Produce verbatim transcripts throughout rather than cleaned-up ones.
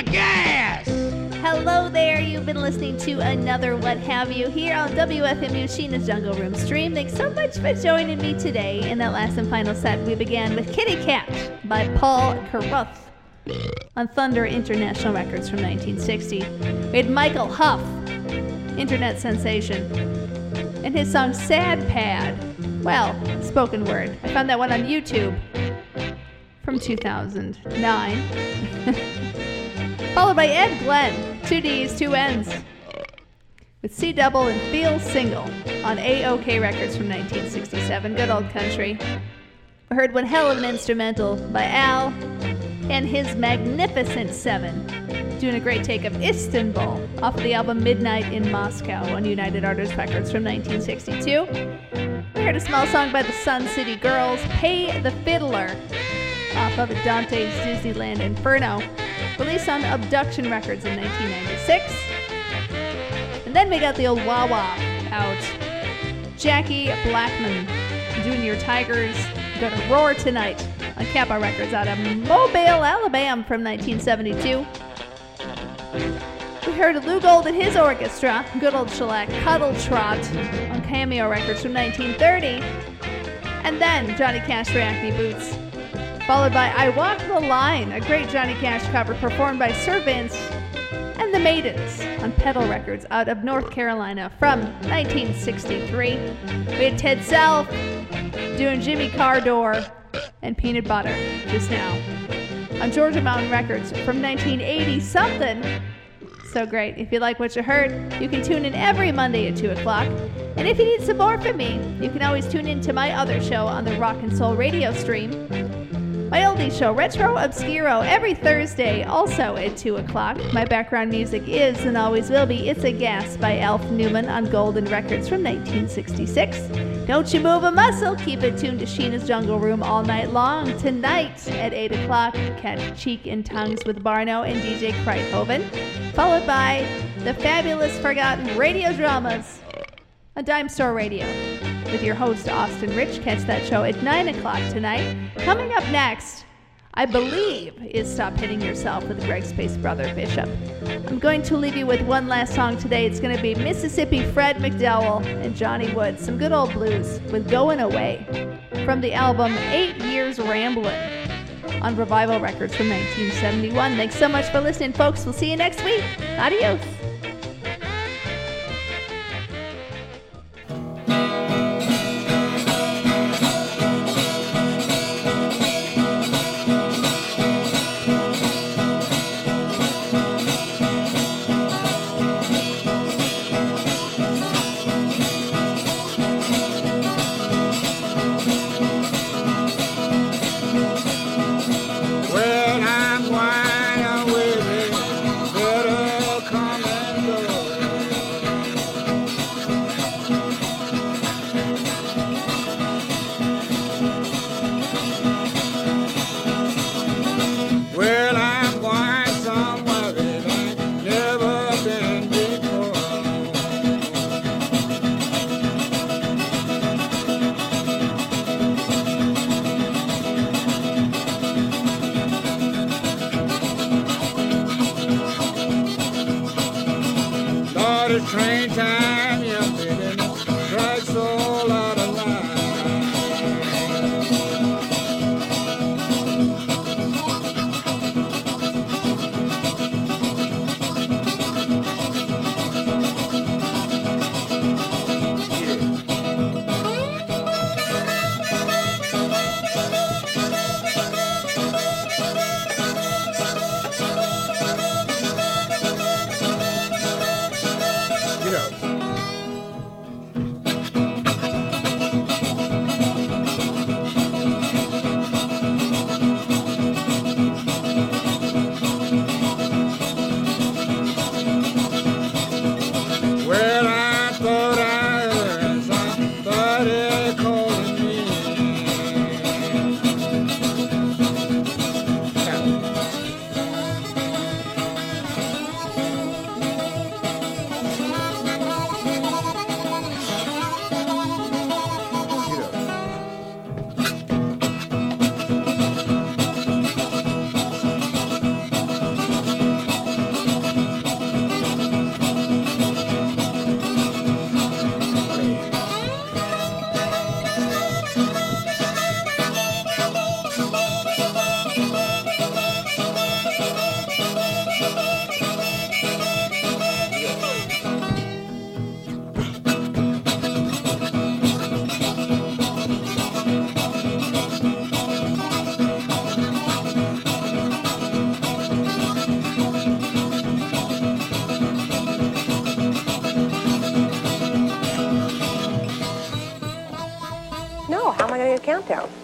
the gas! Hello there, you've been listening to another What Have You here on W F M U Sheena's Jungle Room stream. Thanks so much for joining me today. In that last and final set, we began with Kitty Cat by Paul Carruth on Thunder International Records from nineteen sixty. We had Michael Huff, internet sensation, and his song Sad Pad. Well, spoken word. I found that one on YouTube from two thousand nine. Followed by Ed Glenn, two D's, two N's, with C Double and Feel Single on A O K Records from nineteen sixty-seven. Good old country. We heard one hell of an instrumental by Al and his Magnificent Seven, doing a great take of Istanbul off of the album Midnight in Moscow on United Artists Records from nineteen sixty-two. We heard a small song by the Sun City Girls, Pay the Fiddler, off of Dante's Disneyland Inferno, released on Abduction Records in nineteen ninety-six. And then we got the old Wah Wah out. Jackie Blackman, Junior Tigers, Gonna Roar Tonight on Kappa Records out of Mobile, Alabama from nineteen seventy-two. We heard Lou Gold and his orchestra, good old shellac, Cuddle Trot on Cameo Records from nineteen thirty. And then Johnny Cash for Acne Boots, followed by I Walk the Line, a great Johnny Cash cover performed by Sir Vince and the Maidens on Pedal Records out of North Carolina from nineteen sixty-three. We had Ted Self doing Jimmy Carr Door and Peanut Butter just now on Georgia Mountain Records from nineteen eighty-something. So great. If you like what you heard, you can tune in every Monday at two o'clock. And if you need some more from me, you can always tune in to my other show on the Rock and Soul radio stream, my oldies show, Retro Obscuro, every Thursday, also at two o'clock. My background music is, and always will be, It's a Gas by Alf Newman on Golden Records from nineteen sixty-six. Don't you move a muscle. Keep it tuned to Sheena's Jungle Room all night long. Tonight at eight o'clock, catch Cheek and Tongues with Barno and D J Kreithoven, followed by the fabulous Forgotten Radio Dramas on Dime Store Radio with your host, Austin Rich. Catch that show at nine o'clock tonight. Coming up next, I believe, is Stop Hitting Yourself with Greg Space Brother Bishop. I'm going to leave you with one last song today. It's going to be Mississippi Fred McDowell and Johnny Wood, some good old blues with Going Away from the album Eight Years Ramblin' on Revival Records from nineteen seventy-one. Thanks so much for listening, folks. We'll see you next week. Adios. Train time, yeah, baby, strikes all out of line. Get up.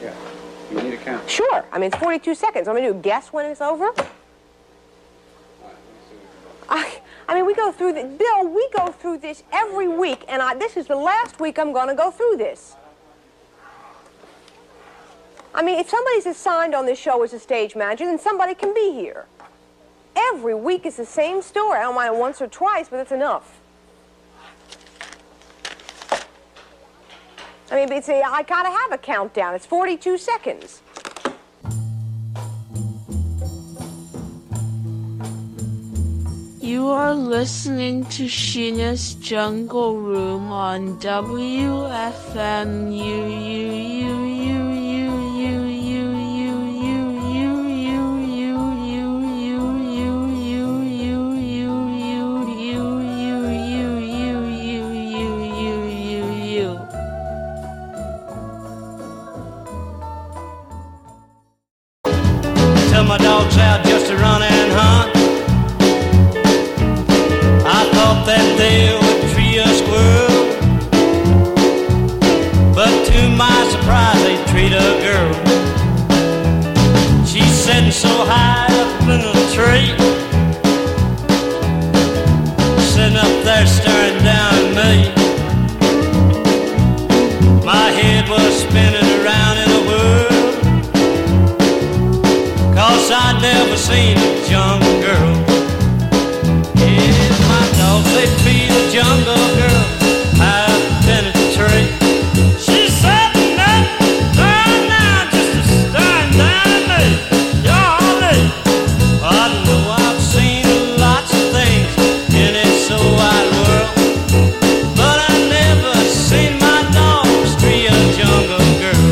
Yeah. You need a count. Sure. I mean, it's forty-two seconds. I'm going to do a guess when it's over. I, I mean, we go through the, Bill, we go through this every week, and I, this is the last week I'm going to go through this. I mean, if somebody's assigned on this show as a stage manager, then somebody can be here. Every week is the same story. I don't mind it once or twice, but it's enough. I mean, it's a, I gotta have a countdown. It's forty-two seconds. You are listening to Sheena's Jungle Room on W F M U U U U U U Tell my dogs out just to run and hunt. I thought that they would treat a squirrel, but to my surprise they treat a girl. She's sitting so high up in the tree, sitting up there staring down at me. My head was spinning around in a whirl, 'cause I'd never seen a jungle girl. Yeah, my dogs, they feed a jungle girl high up in a tree. She's sitting up there now just staring down at me. Golly, I know I've seen lots of things in this so wide world, but I never seen my dogs treat a jungle girl.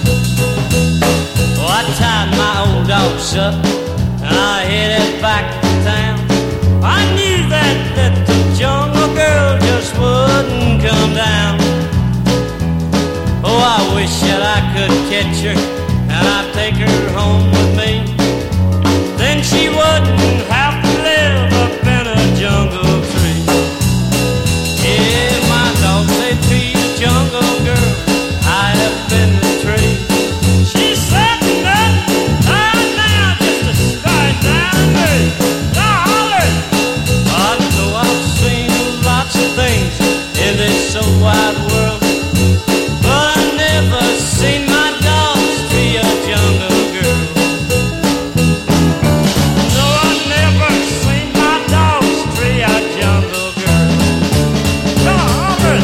Oh, I tied my old dogs up and I headed back to town. I knew that, that the jungle girl just wouldn't come down. Oh, I wish that I could catch her and I'd take her home with me. Then she wouldn't have to live up in a jungle tree. Yeah, my dogs, they feed a jungle girl high up in the tree. She's sitting up right now just to stare down at me. Golly, I know I've seen lots of things in this so wide world, but I never seen my dogs treat a jungle girl. No, I never seen my dogs treat a jungle girl. Golly.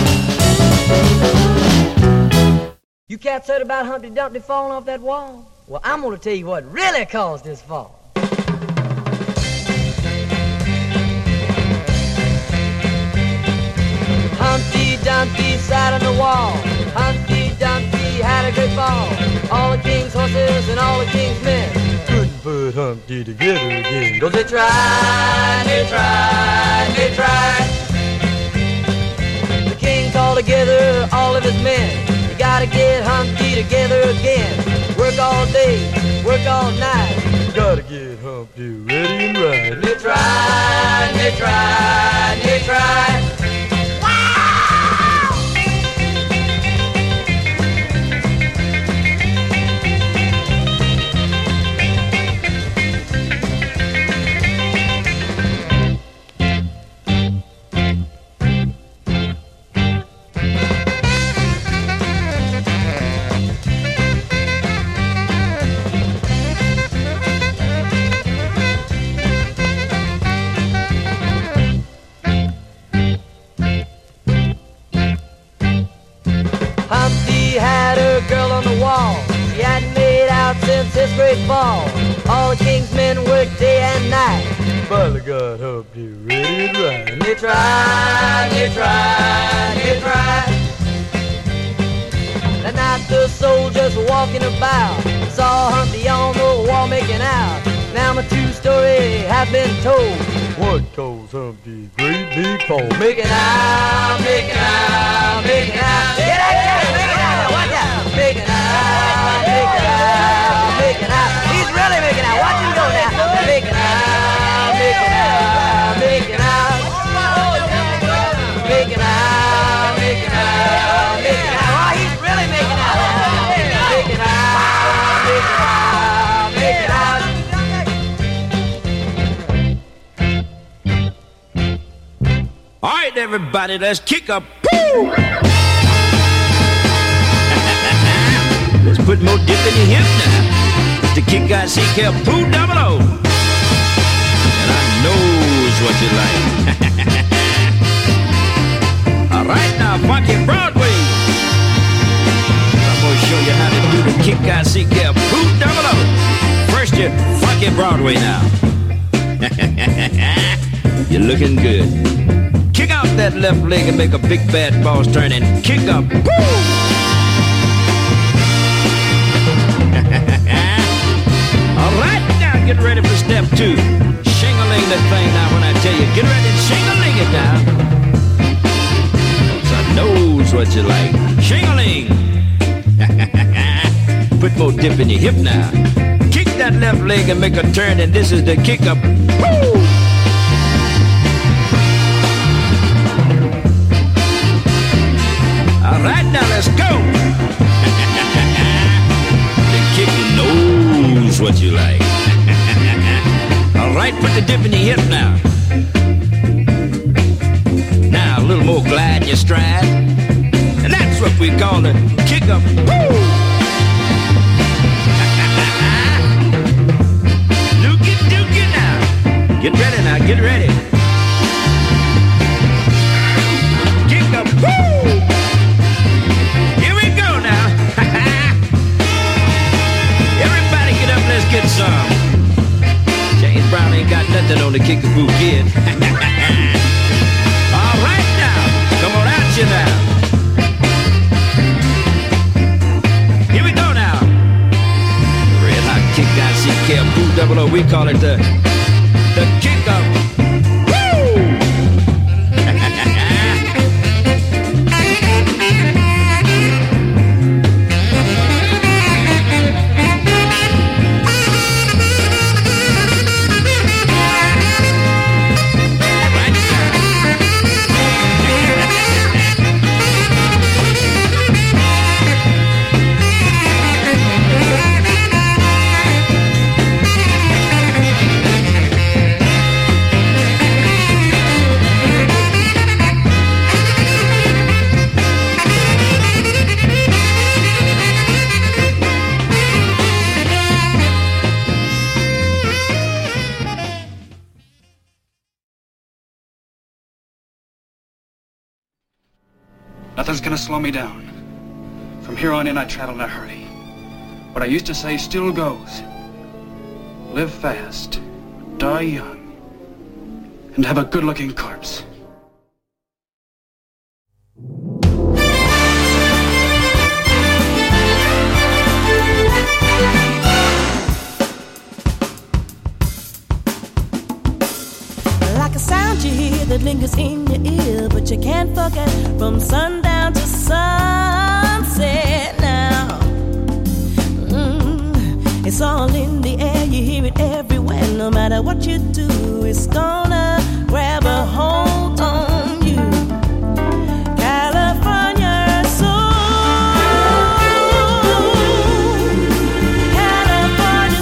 You cats heard about Humpty Dumpty falling off that wall? Well, I'm going to tell you what really caused this fall. Humpty Dumpty sat on the wall. Humpty Dumpty had a great fall. All the king's horses and all the king's men couldn't put Humpty together again. 'Cause they tried, they tried, they tried. The king called together all of his men. You gotta get Humpty together again. Work all day, work all night. Gotta get Humpty ready and right. They tried, they tried, they tried. Humpty had a girl on the wall. She hadn't made out since his great fall. All the king's men worked day and night. Finally got Humpty ready and right. And they tried, they tried, they tried. That night the soldiers were walking about, saw Humpty on the wall making out. Now my true story has been told. What caused Humpty's great big fall? Making out, making out, making out. Get out, get out, make it out now, watch out. Making out, making out, making out. He's really making out, watch him go now. Making out, making out, making out. Making out, making out, making out. Oh, he's really making out now. Making out. everybody, let's kick up. Woo! Let's put more dip in your hip now. It's the Kick I C K Poo Double O. And I knows what you like. All right, now, funky Broadway. I'm gonna show you how to do the Kick I C K Poo Double O. First, you funky Broadway now. You're looking good. Kick out that left leg and make a big bad boss turn and kick up. Woo! All right, now get ready for step two. Shing-a-ling that thing now when I tell you. Get ready to shing-a-ling it now. So I knows what you like. Shing-a-ling. Put more dip in your hip now. Kick that left leg and make a turn, and this is the kick up. Woo! All right, now let's go. The kick knows what you like. All right, put the dip in your hip now. Now a little more glide in your stride, and that's what we call the kick up. Woo! Dookie dookie now. Get ready now, get ready. Kick up. Woo! Here we go now. Everybody get up, let's get some. James Brown ain't got nothing on the Kickapoo Kid. All right now, come on out you now. Here we go now. Red hot Kick I C K Poo Double O. We call it the the kick up. Nothing's gonna slow me down. From here on in, I travel in a hurry. What I used to say still goes. Live fast, die young, and have a good-looking corpse. Like a sound you hear that lingers in your ear, but you can't forget from sundown to sunset now. Mm, it's all in the air, you hear it everywhere. No matter what you do, it's gonna grab a hold on you. California soul, California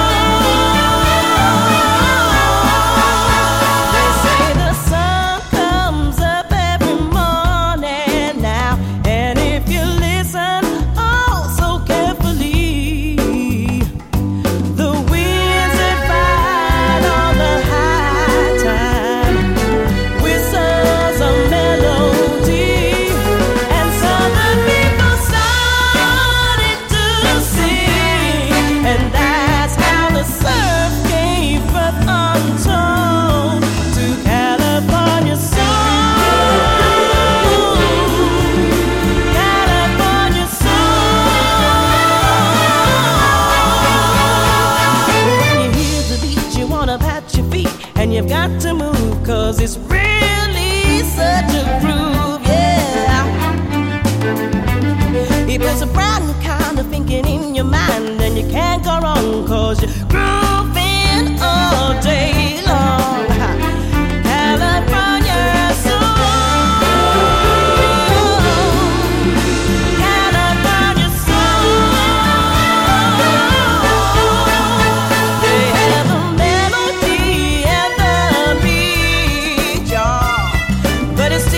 soul. They say the sun comes up every morning now, and if you listen oh so carefully, the winds that ride on the high tide whistles a melody, and so the people started to sing, and that's how the surf gave birth untold to California soul. California soul. When you hear the beat, you wanna pat your feet, and you've got to move, 'cause it's really such a groove, yeah. It puts a brand new kind of thinking in your mind, and you can't go wrong, 'cause you're grooving all day long. California soul, California soul. They have the melody and the beat, y'all, but it's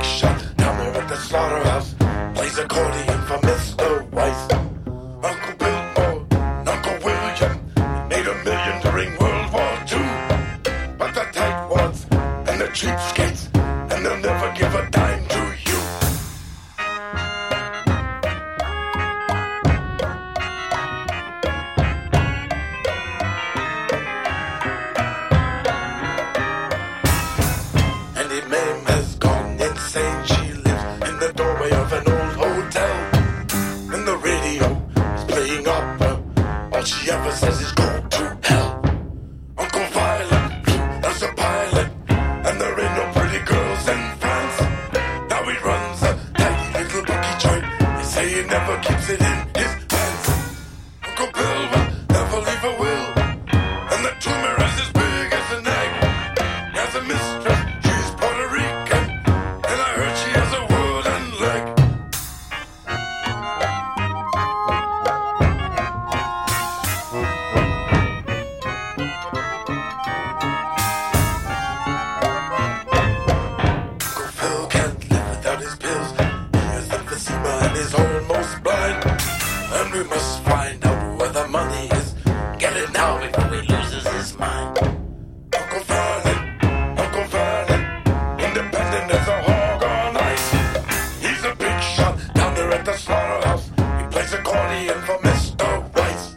big shot down there at the slaughterhouse. Plays accordion for Mister Weiss. Uncle Bill or Uncle William made a million during World War Two. But the tightwads and the cheapskates, and they'll never give a dime to you. Andy Mame has gone insane. She lives in the doorway of an old hotel. And the radio is playing opera. All she ever says is go to hell. Uncle Violet as a pilot, and there ain't no pretty girls in France. Now he runs a tiny little bookie joint. They say he never keeps it in his pants. Uncle Bill will never leave a will, and the tumor is as big as an egg. He has a mistress, she's Puerto Rican, and I heard she has a wooden leg. Uncle Phil can't live without his pills. He has emphysema and is almost blind. And we must find out where the money is. Get it now before he loses his mind. Uncle Vernon, Uncle Vernon, independent as a hog on ice. He's a big shot down there at the slaughterhouse. He plays accordion for Mister Weiss.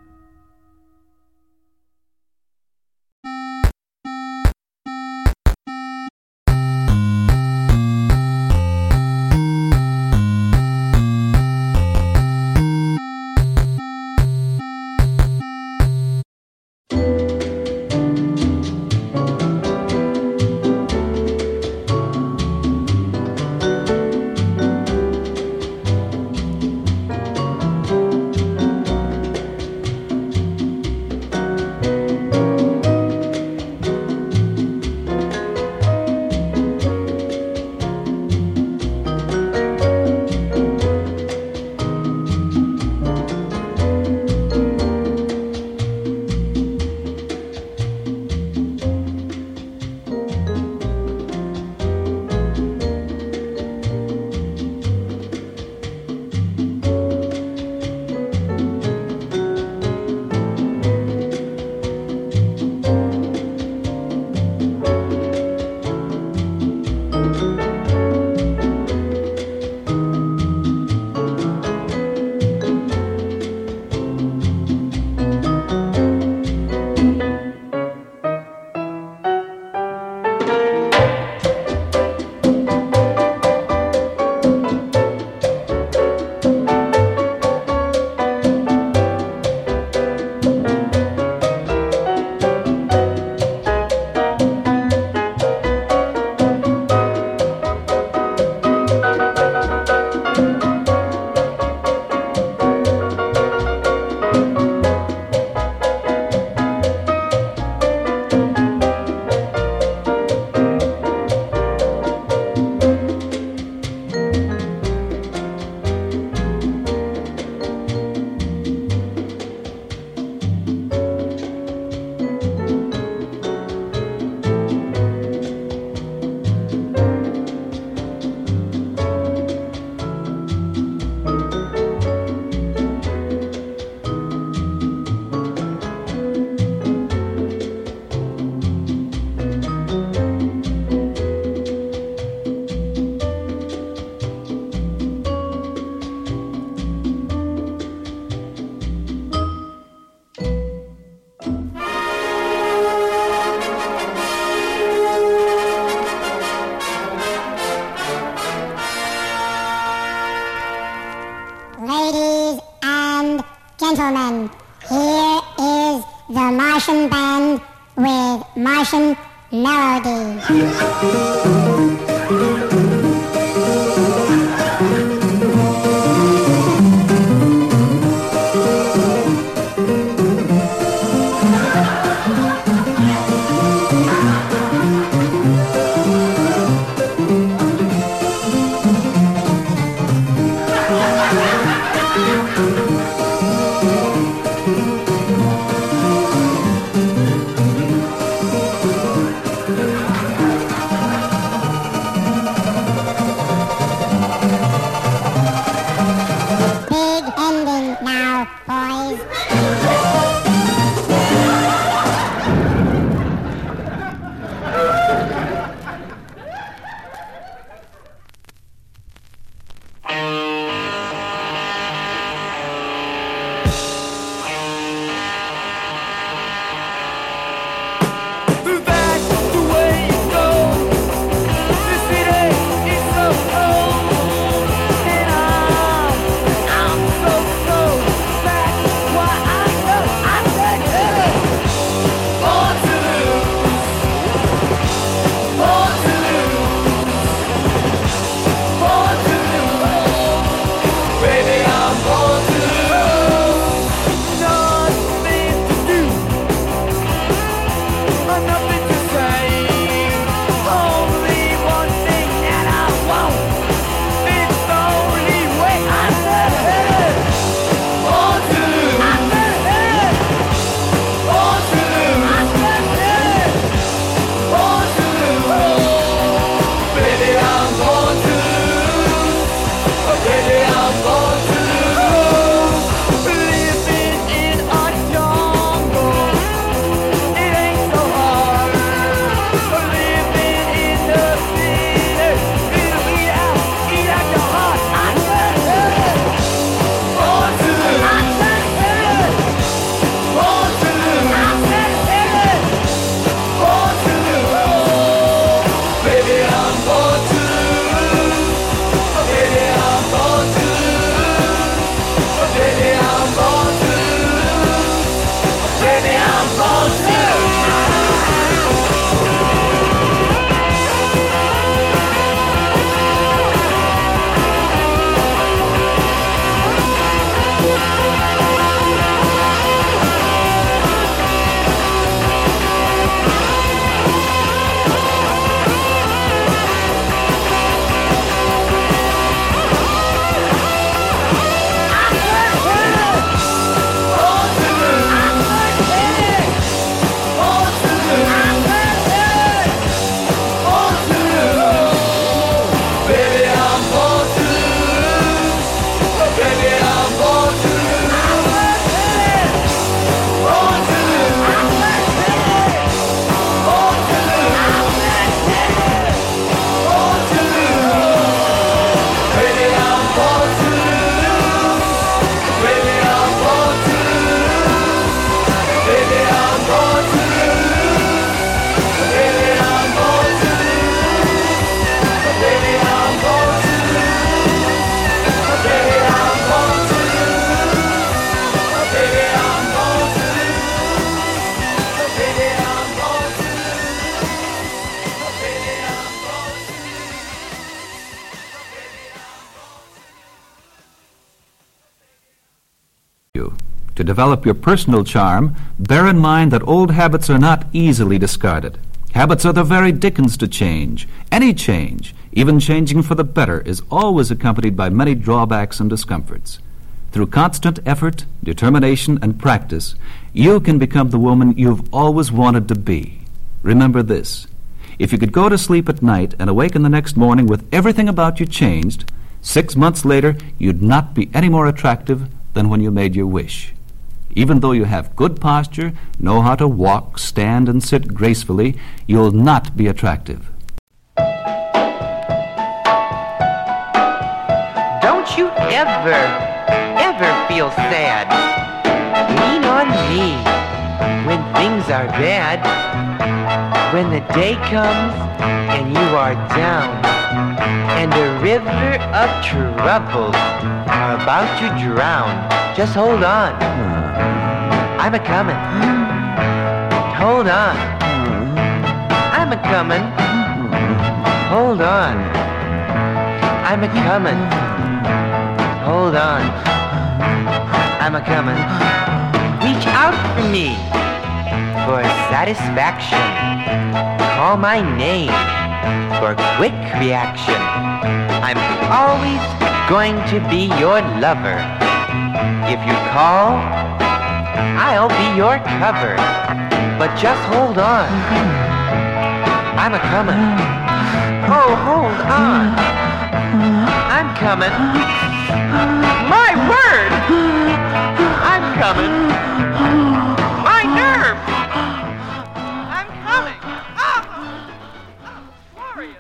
Ladies and gentlemen, here is the Martian Band with Martian Melody. you. To develop your personal charm, bear in mind that old habits are not easily discarded. Habits are the very dickens to change. Any change, even changing for the better, is always accompanied by many drawbacks and discomforts. Through constant effort, determination, and practice, you can become the woman you've always wanted to be. Remember this: if you could go to sleep at night and awaken the next morning with everything about you changed, six months later you'd not be any more attractive than when you made your wish. Even though you have good posture, know how to walk, stand, and sit gracefully, you'll not be attractive. Don't you ever, ever feel sad. Lean on me when things are bad. When the day comes and you are down, and a river of troubles are about to drown, just hold on. I'm a comin'. Hold on. I'm a comin'. Hold on. I'm a comin'. Hold on. I'm a comin'. Reach out for me for satisfaction. Call my name for quick reaction. I'm always going to be your lover. If you call, I'll be your cover. But just hold on. I'm a comin'. Oh, hold on. I'm comin'. My word! I'm comin'. My nerve! I'm coming. Ah! Glorious.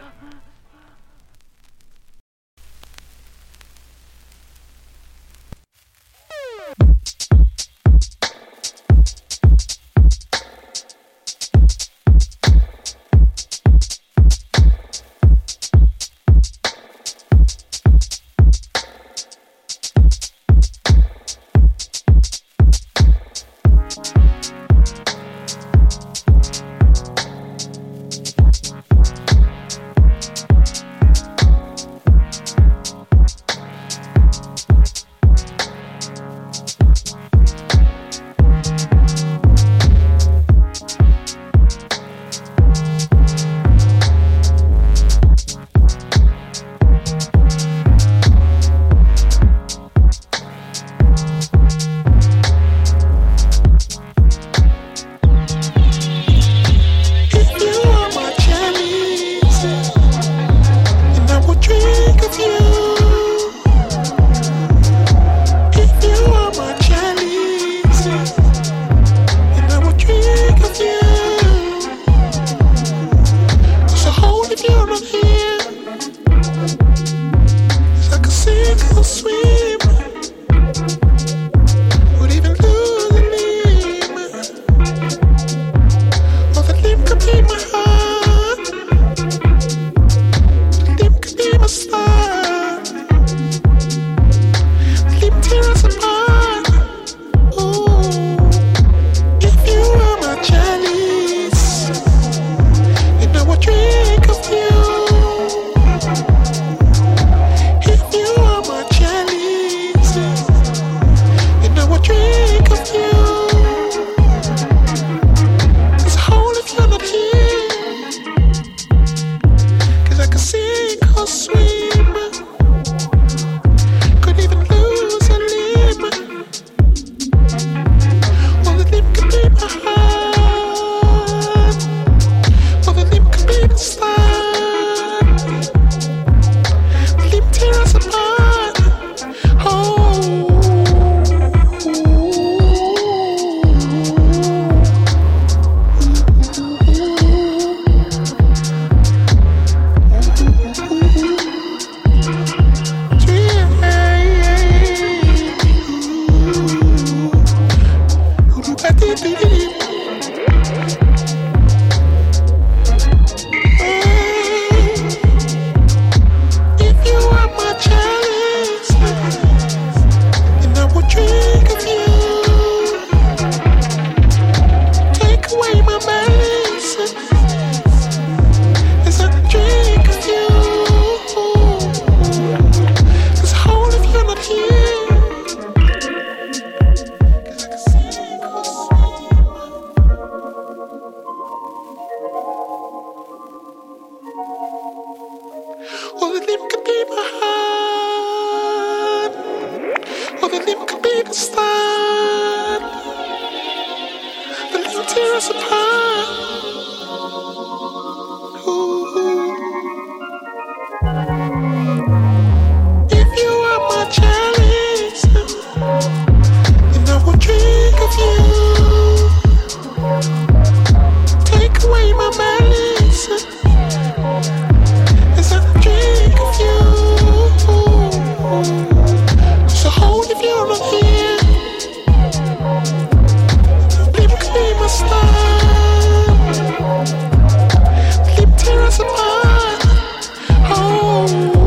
limb could be my heart, or the limb could be the start. The limb tear us apart. Ooh. If you are my chalice, then I will drink of you. Take away my malice as I drink of you. So hold if you're not here. Limb could be my star. Limb tear us apart. Oh.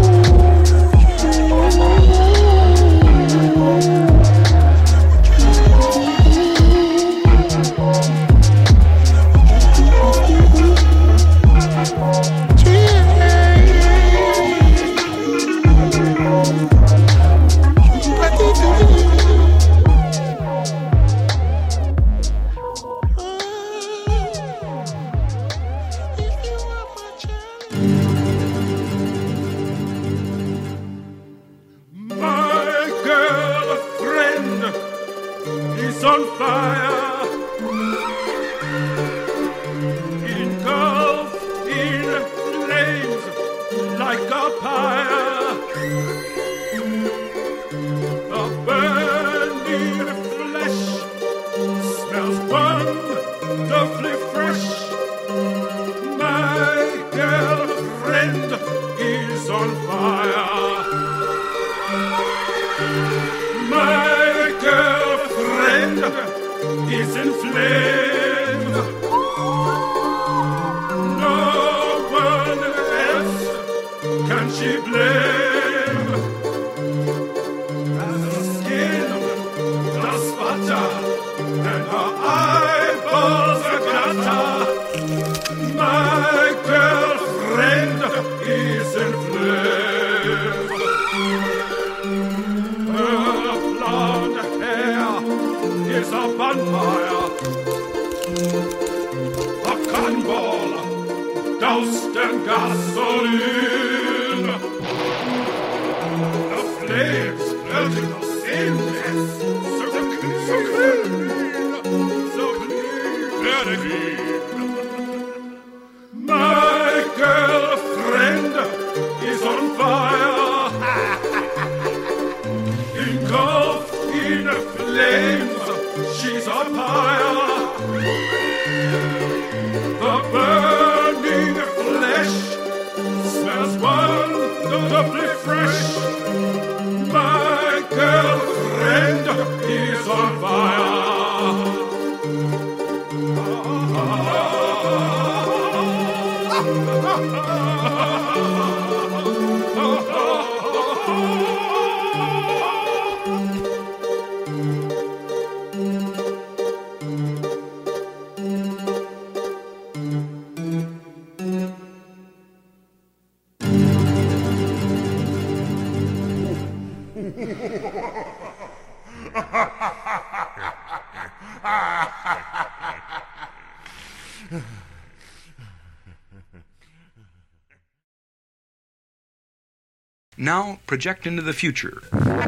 Now, project into the future.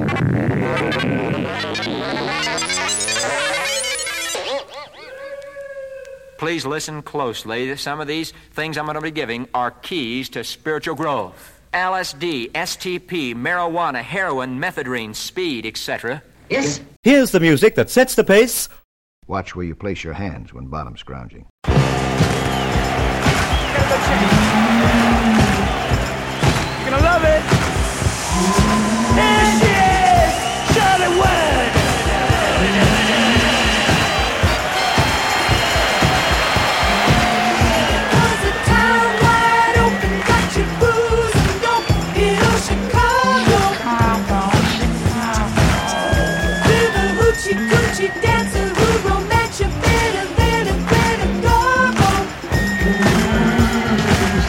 Please listen closely. Some of these things I'm going to be giving are keys to spiritual growth. L S D, S T P, marijuana, heroin, methadone, speed, et cetera. Yes. Here's the music that sets the pace. Watch where you place your hands when bottom scrounging. You're gonna love it. There she is, Charlie Wood. Was a town wide open, got your booze and don't feel Chicago. With a hoochie coochie dancer who romance you better than a better garbo.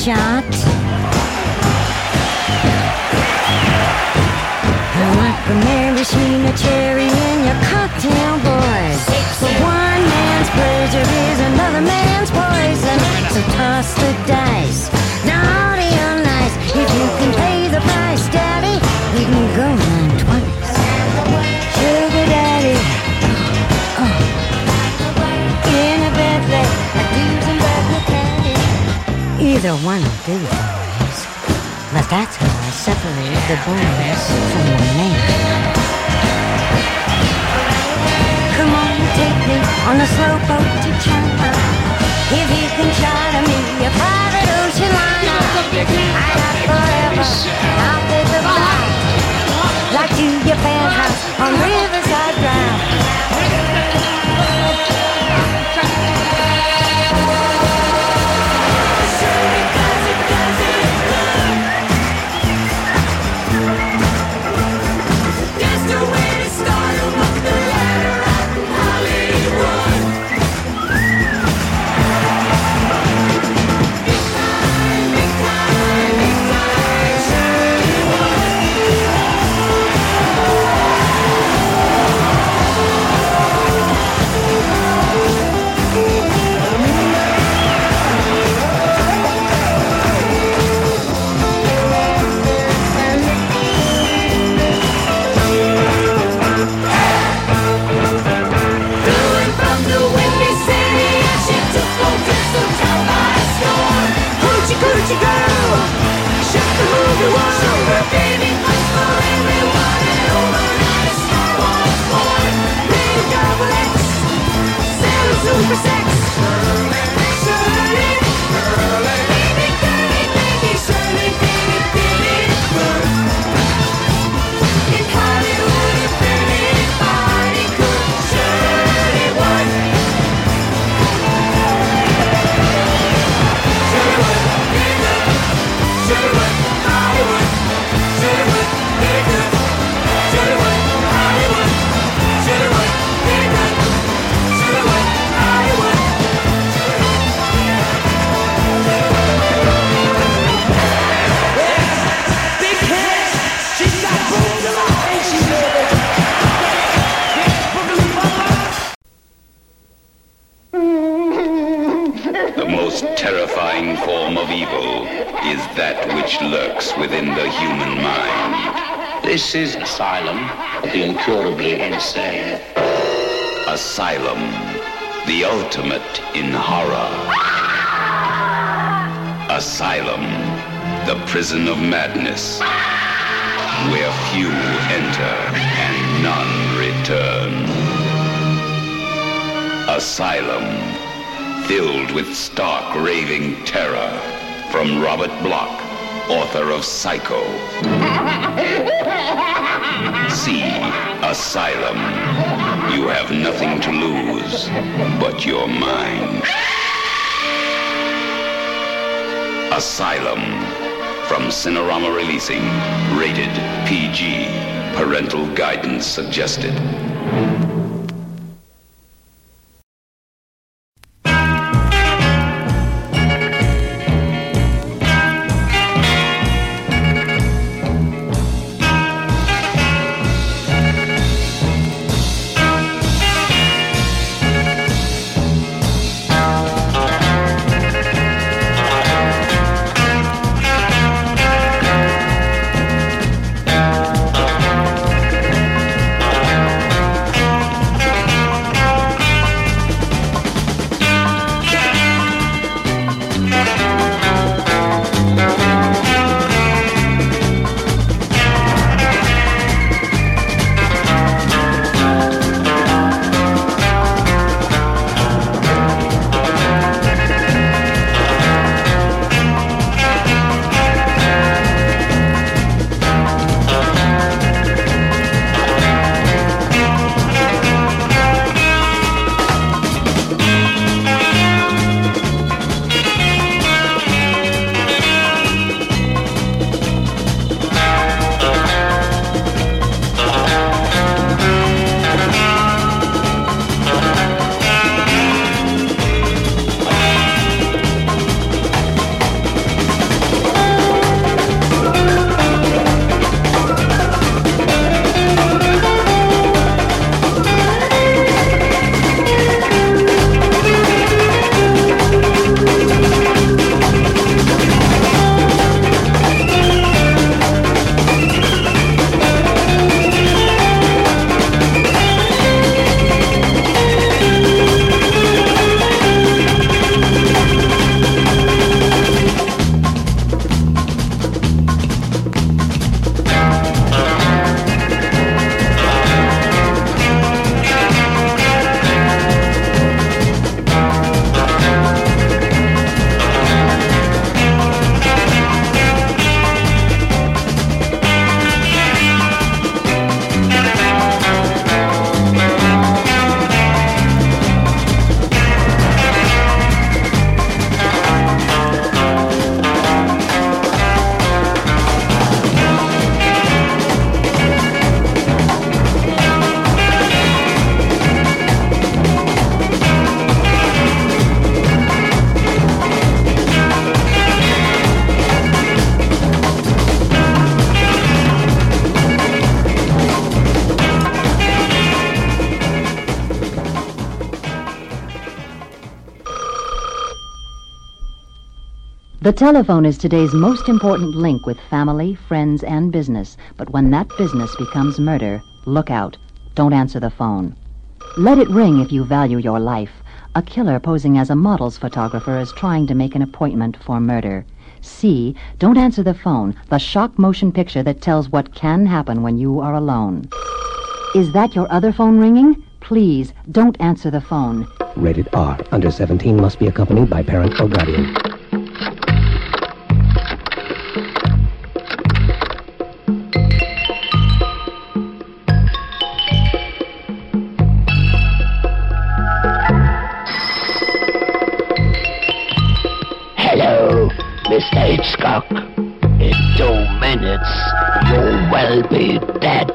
shot. Like a maraschino cherry in your cocktail, boys. But one man's pleasure is another man's poison. So toss the dice, naughty or nice. If you can pay the price, daddy, you can go nine twice. Sugar daddy, oh, in a Bentley, a dozen Bentley caddy. Either one will do, boys. But that's how I separate the boys from the men. Come on, take me on a slow boat to China. If you can charter me a private ocean liner, I got forever, and I'll pay the flight. Like to your penthouse on Riverside Drive. Coochie girl, shut the movie world. Sugar baby, fun for everyone. And overnight a Star Wars born. Big double X, Sailor Super Sex. Shirley, Shirley, baby, girly, baby, Shirley, baby, baby, good. In Hollywood, if anybody could, Shirley would. The most terrifying form of evil is that which lurks within the human mind. This is Asylum of the Incurably Insane. Asylum, the ultimate in horror. Asylum, the prison of madness, where few enter and none return. Asylum, filled with stark, raving terror, from Robert Bloch, author of Psycho. See Asylum. You have nothing to lose but your mind. Asylum, from Cinerama Releasing, rated P G, parental guidance suggested. The telephone is today's most important link with family, friends, and business. But when that business becomes murder, look out. Don't answer the phone. Let it ring if you value your life. A killer posing as a model's photographer is trying to make an appointment for murder. C, don't answer the phone, the shock motion picture that tells what can happen when you are alone. Is that your other phone ringing? Please, don't answer the phone. Rated R. Under seventeen must be accompanied by parent or guardian. Hello, Mister Hitchcock. In two minutes, you will be dead.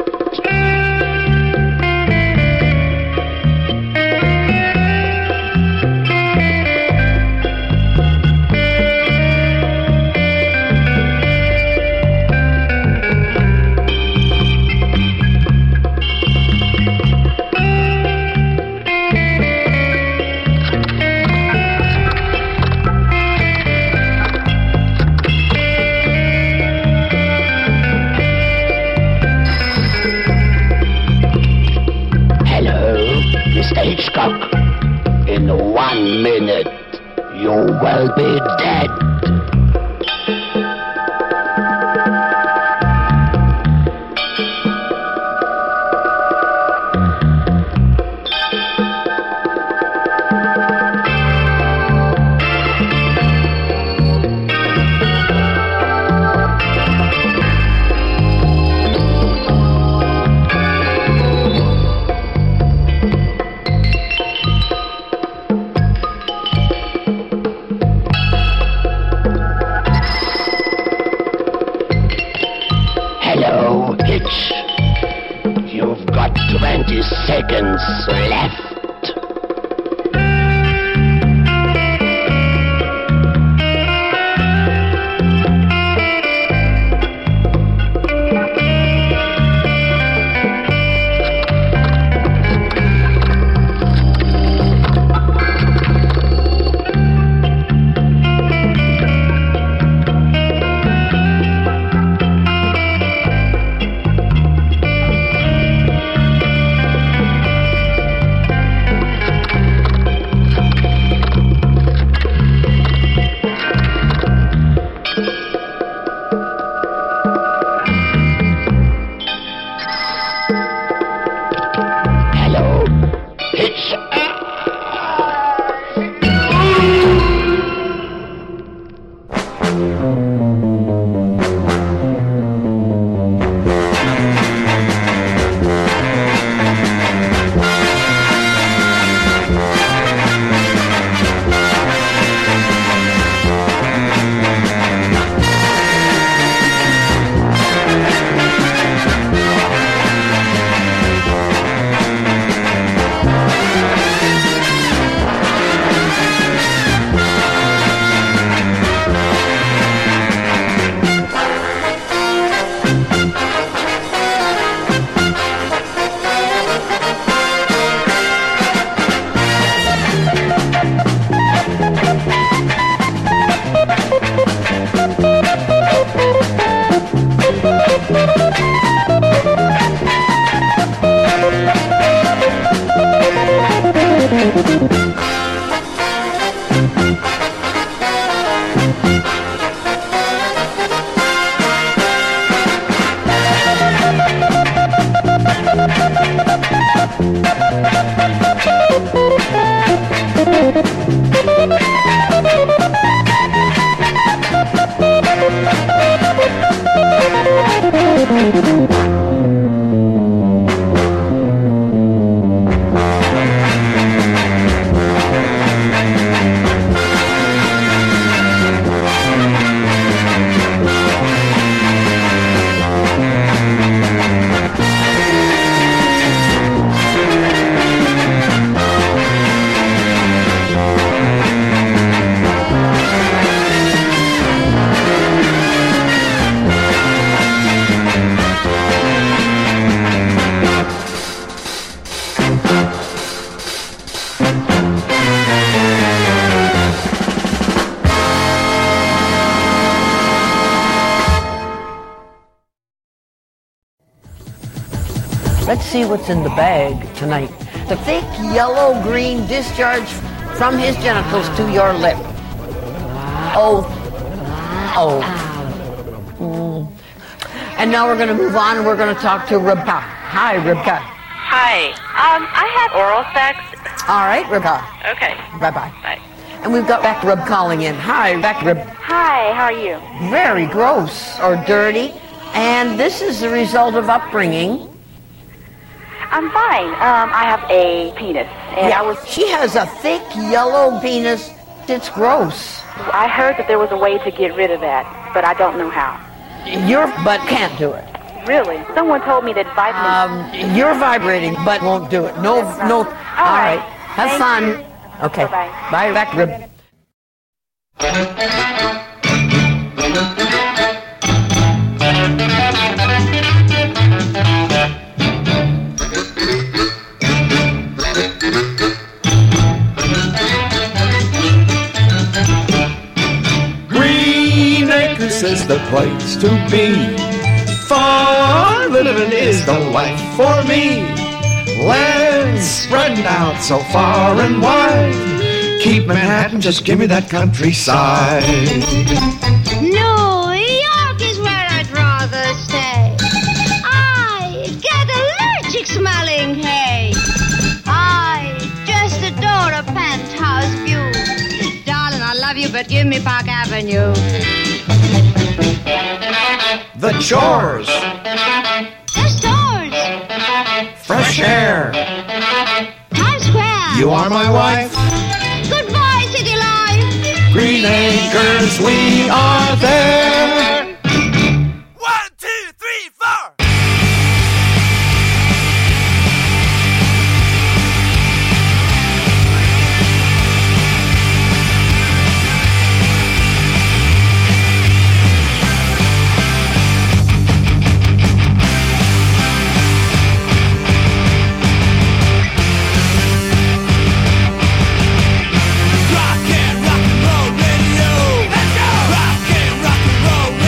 Hitchcock, in one minute, you will be dead. Hello, Hitch. You've got twenty seconds left. see what's in the bag tonight. The thick yellow-green discharge from his genitals to your lip. Oh. Oh. Mm. And now we're going to move on. We're going to talk to Rebecca. Hi, Rebecca. Hi. Um, I have oral sex. All right, Rebecca. Okay. Bye-bye. Bye. And we've got Beck Reb calling in. Hi, Beck Reb. Hi, how are you? Very gross or dirty. And this is the result of upbringing. I'm fine. Um, I have a penis. And yeah, I was. She has a thick yellow penis. It's gross. I heard that there was a way to get rid of that, but I don't know how. Your butt can't do it. Really? Someone told me that vitamin... Um, you're vibrating, but won't do it. No, no. All, All right. right. Have Thank fun. You. Okay. Bye-bye. Bye, Beck Reb. Green Acres is the place to be. For living is the life for me. Land spreading out so far and wide. Keep Manhattan, just give me that countryside. New York is where I'd rather stay. I get allergic smelling hay. I just adore a penthouse view. Darling, I love you, but give me Park Avenue. The chores. The stores. Fresh air. Times Square. You are my wife. Goodbye, city life. Green Acres, we are there. One, two, three, four. Rock and rock and roll radio. Let's go. Rock and rock and roll radio.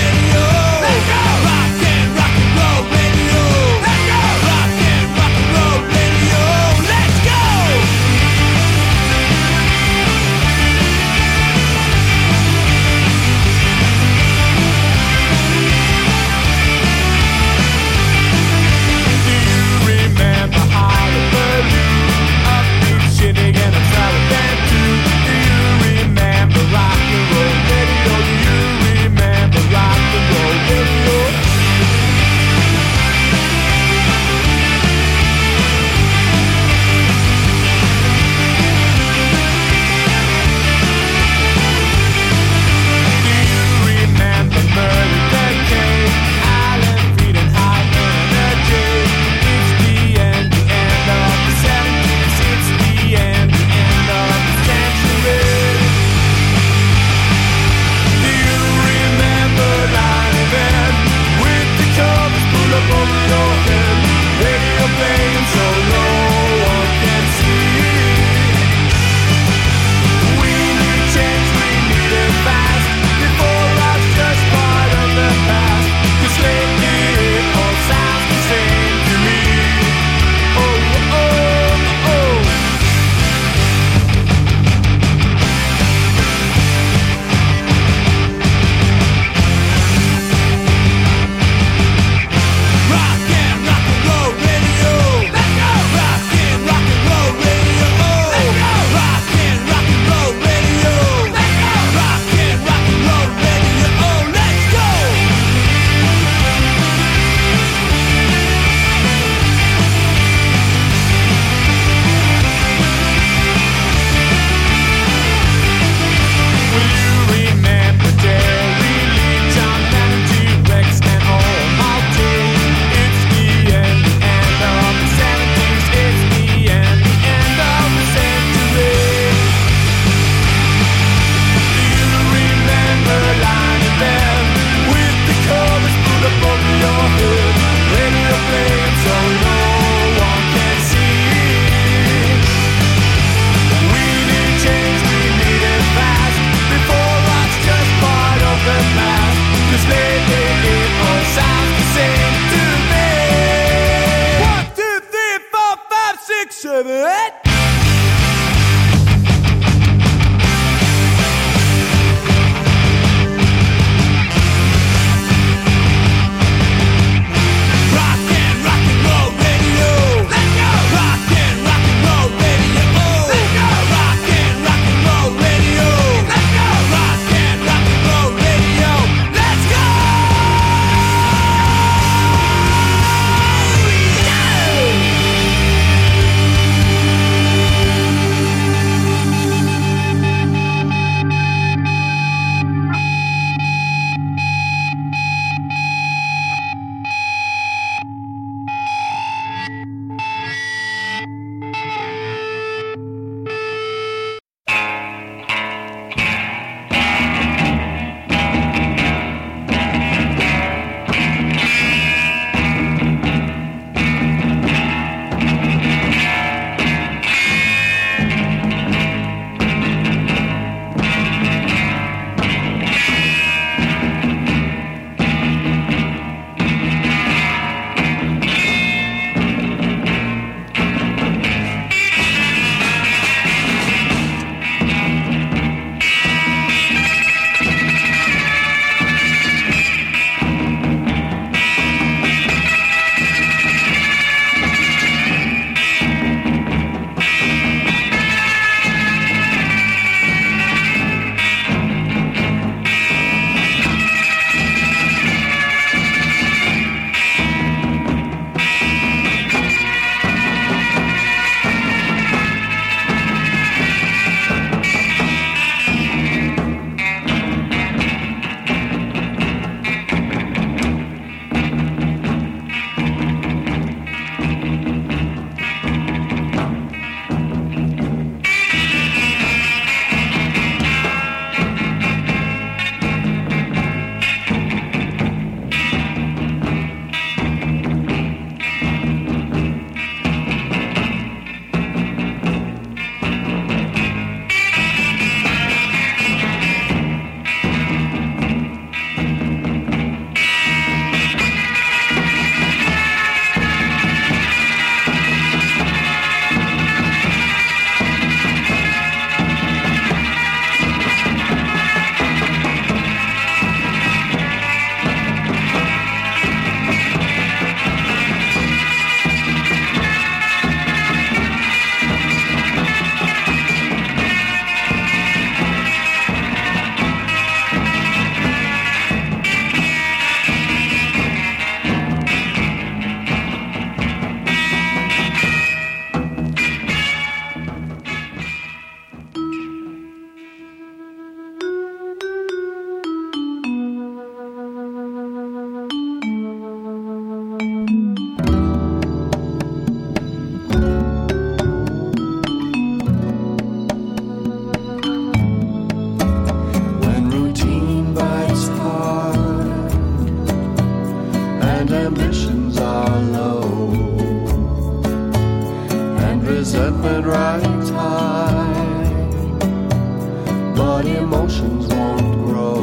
emotions won't grow,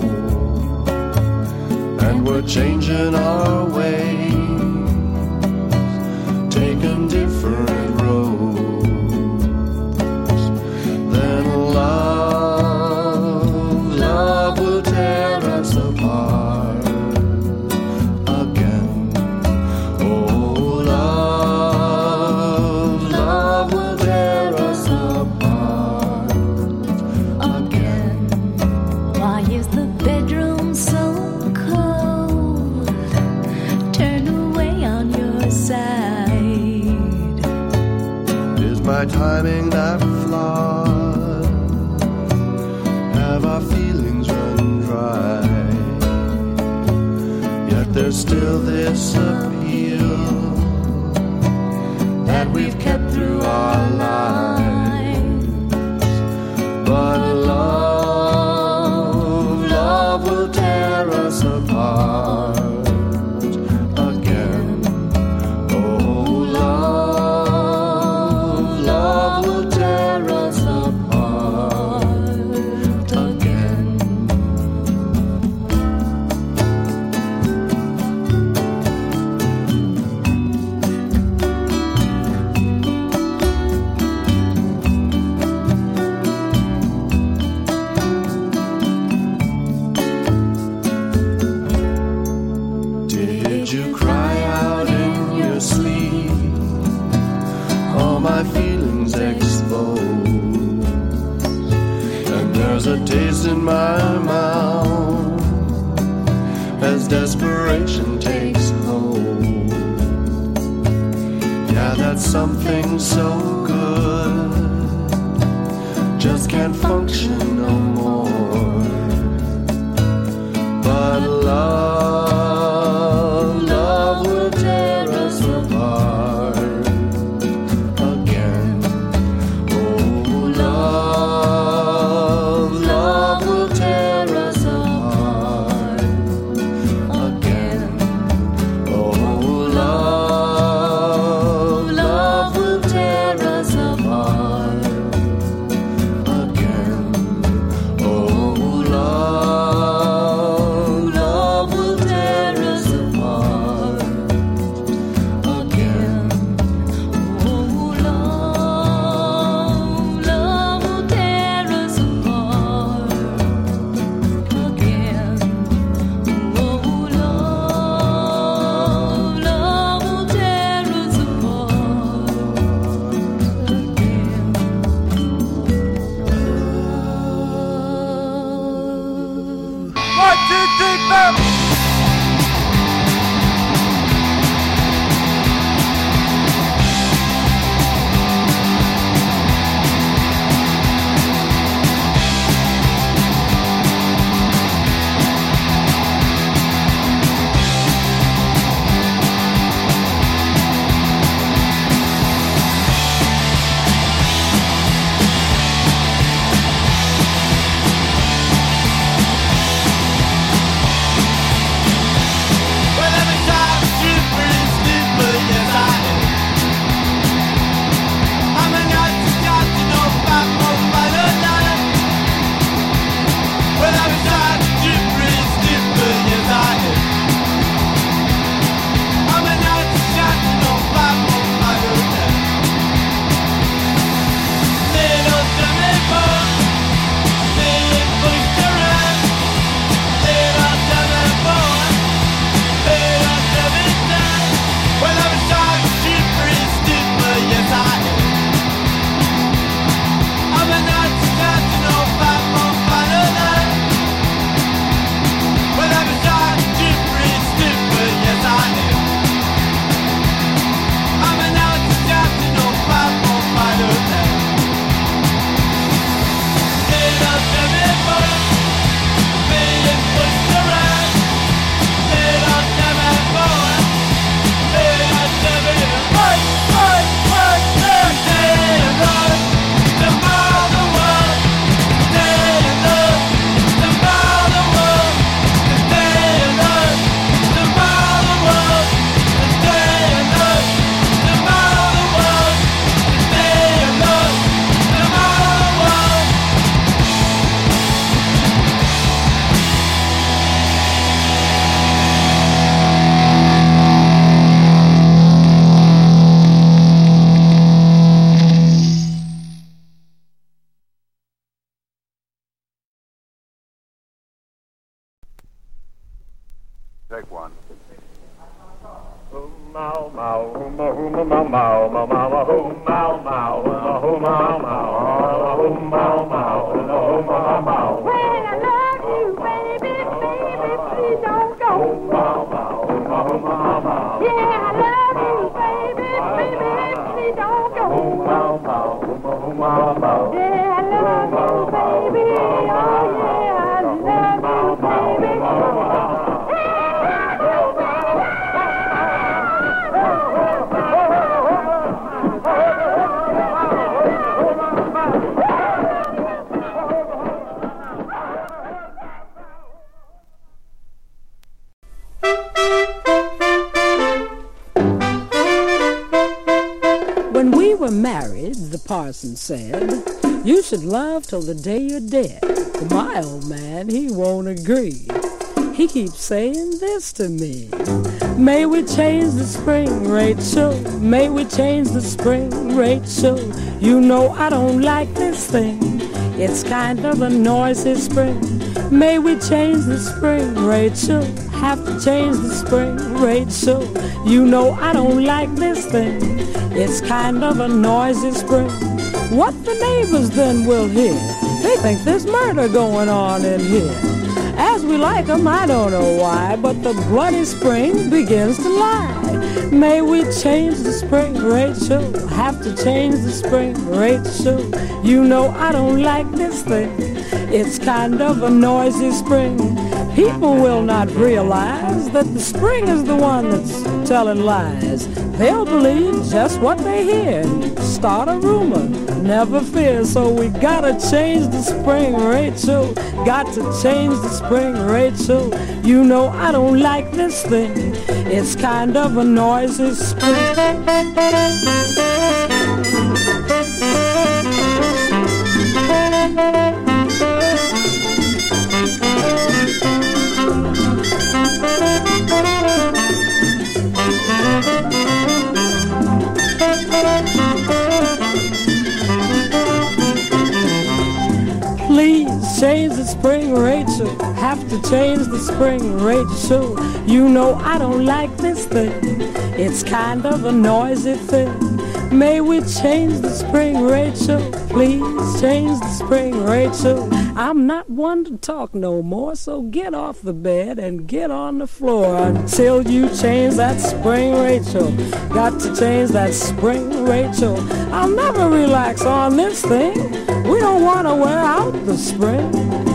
and we're changing our ways, taking different roads. Then love, love will tear us apart again. Oh, love, love will tear us apart again. Why is the bedroom so cold? Turn away on your side. Is my timing that flawed? Have our feelings run dry? Yet there's still this appeal that we've kept through our lives. But love, love will tear us apart again. Oh, love, love will tear us apart again. Did you cry out in your sleep? All my feelings exposed, and there's a taste in my mouth as desperation takes hold. Yeah, that's something so good, just can't function no more. But love, love will tear us apart again. Oh, love, love will tear us apart again. Oh, love, love will tear us apart again. Oh, love, love will tear us apart again. Oh, love, love will tear us apart again. Oh, love, love will tear us apart again. One, two, three, four. Take one. Mau mau mau mau mau mau mau mau mau mau mau mau mau. When I love you, baby, baby, please don't go. Yeah, I love you, baby, baby, please don't go. Yeah, I love you, baby. Oh yeah, I love you, baby. When we were married, the parson said, you should love till the day you're dead. But my old man, he won't agree. He keeps saying this to me. May we change the spring, Rachel. May we change the spring, Rachel. You know I don't like this thing. It's kind of a noisy spring. May we change the spring, Rachel. Have to change the spring, Rachel. You know I don't like this thing. It's kind of a noisy spring. What the neighbors then will hear, they think there's murder going on in here. As we like 'em, I don't know why, but the bloody spring begins to lie. May we change the spring, Rachel. Have to change the spring, Rachel. You know I don't like this thing. It's kind of a noisy spring. People will not realize that the spring is the one that's telling lies. They'll believe just what they hear and start a rumor. Never fear, so we gotta change the spring, Rachel. Got to change the spring, Rachel. You know I don't like this thing. It's kind of a noisy spring. Please change the spring, Rachel. Have to change the spring, Rachel. You know I don't like this thing. It's kind of a noisy thing. May we change the spring, Rachel? Please change the spring, Rachel. I'm not one to talk no more, so get off the bed and get on the floor until you change that spring, Rachel. Got to change that spring, Rachel. I'll never relax on this thing. We don't want to wear out the spring.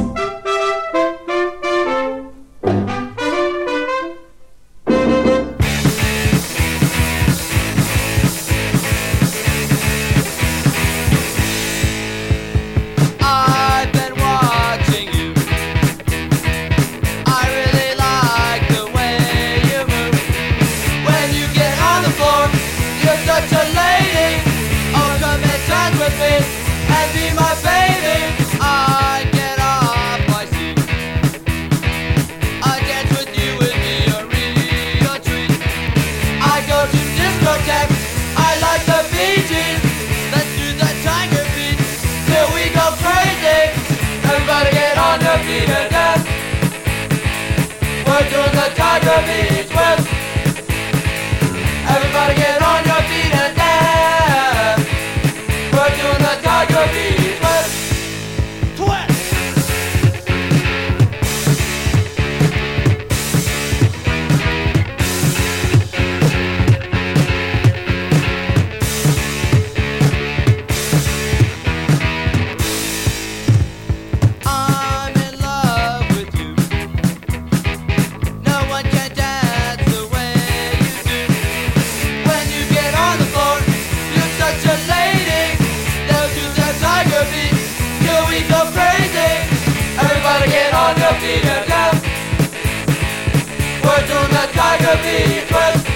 We're doing the Tiger Beach Whip. Everybody get on your feet and dance. We're doing the Tiger Beach Whip. Twist. We're doing the Tiger Beach Whip.